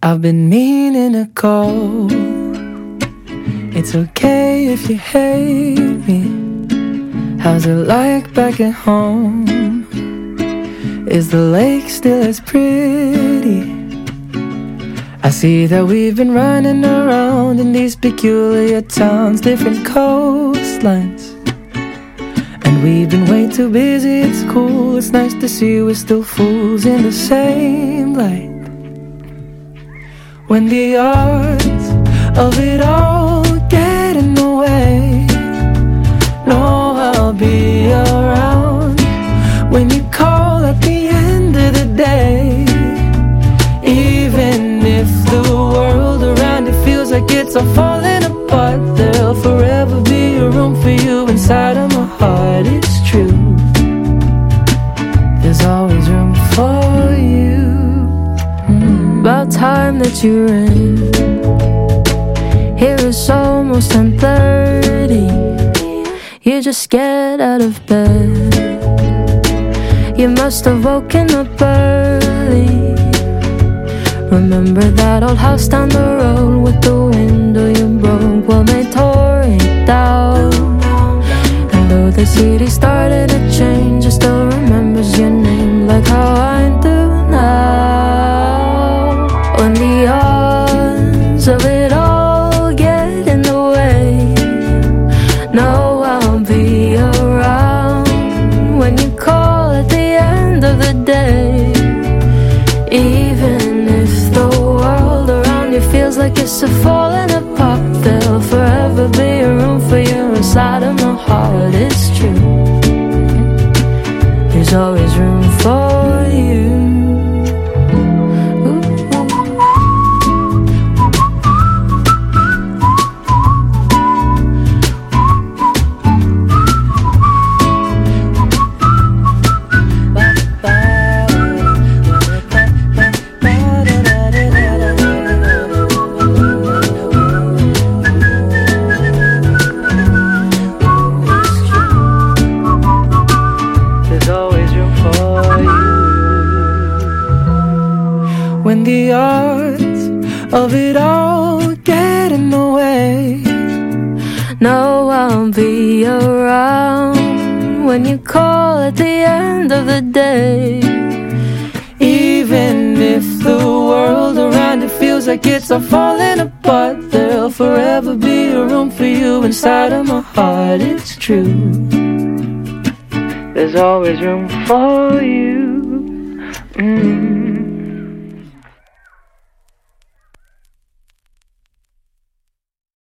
I've been meaning to call. It's okay if you hate me. How's it like back at home? Is the lake still as pretty? I see that we've been running around in these peculiar towns, different coastlines, and we've been way too busy. It's cool, it's nice to see we're still fools in the same light. When the odds of it all get in the way, no, I'll be around when you call at the end of the day. Even if the world around it feels like it's all falling apart, there'll forever be a room for you inside of my heart. It's true, there's always room for you. About time that you're in. Here it's almost 10:30. You just get out of bed. You must have woken up early. Remember that old house down the road with the window you broke? Well, they tore it down. And though the city started to change, it still remembers your name like how I do now. When the odds of it all get in the way, no, I'll be around when you call at the end of the day. Even if the world around you feels like it's a falling apart, there'll forever be a room for you inside of my heart. It's true, there's always room for you. When the odds of it all get in the way, no, I'll be around when you call at the end of the day. Even if the world around it feels like it's all falling apart, there'll forever be a room for you inside of my heart. It's true, there's always room for you.